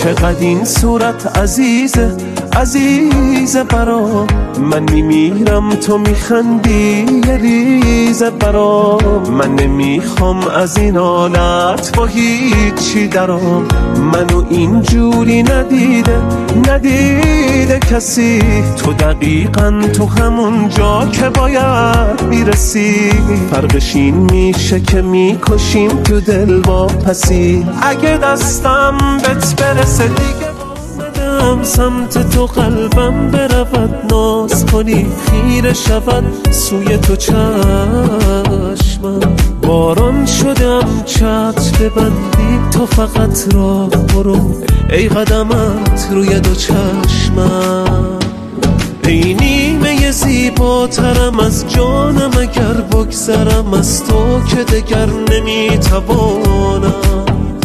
چقدر این صورت عزیزه عزیزه برام، من میمیرم تو میخندی یه ریزه برام. من نمیخوام از این حالت با هیچی درام، منو اینجوری ندیده کسی. تو دقیقاً تو همون جا که باید میرسی، فرقش این میشه که میکشیم تو دل با پسی. اگه دستم بهت برسه دیگه بازم سمت تو، قلبم برود ناز کنی خیره شود سوی تو چشمم. باران شدم چتر ببندی تو فقط راه برو، ای قدمت روی دو چشمم. ای نیمه زیباترم از جانم، اگر بگذرم از تو که دگر نمیتوانم.